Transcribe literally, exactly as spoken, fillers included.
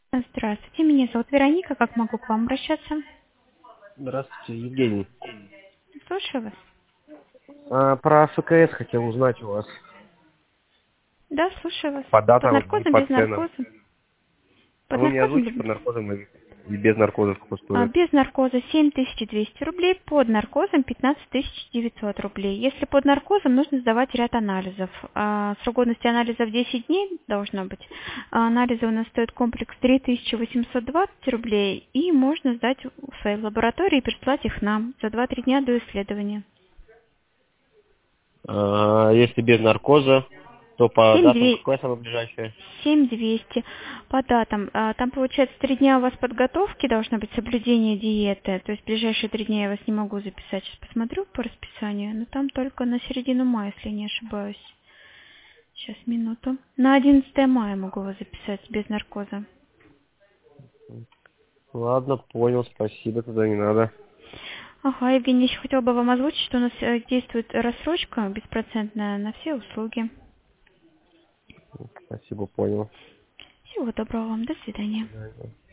Здравствуйте, меня зовут Вероника. Как могу к вам обращаться? Здравствуйте, Евгений. Слушаю вас. А, про ФКС хотел узнать у вас. Да, слушаю вас. По Под датам и наркозом, по без ценам. наркоза? А Под вы мне наркозом, озвучите без, под наркозом и и без наркоза сколько а, стоит? без наркоза семь тысяч двести рублей, под наркозом пятнадцать тысяч девятьсот рублей. Если под наркозом, нужно сдавать ряд анализов. А, срок годности анализов десять дней должно быть. А, анализы у нас стоят комплекс три тысячи восемьсот двадцать рублей, и можно сдать в своей лаборатории и прислать их нам за два-три дня до исследования. А, если без наркоза, то по Семь датам две- какое самое ближайшее? семь двести по датам. А, Там, получается, три дня у вас подготовки, должно быть соблюдение диеты. То есть ближайшие три дня я вас не могу записать. Сейчас посмотрю по расписанию. Но там только на середину мая, если не ошибаюсь. Сейчас, минуту. На одиннадцатое мая могу вас записать без наркоза. Ладно, понял, спасибо, тогда не надо. Ага, Евгений, еще хотела бы вам озвучить, что у нас э, действует рассрочка беспроцентная на все услуги. Спасибо, понял. Всего доброго вам. До свидания. До свидания.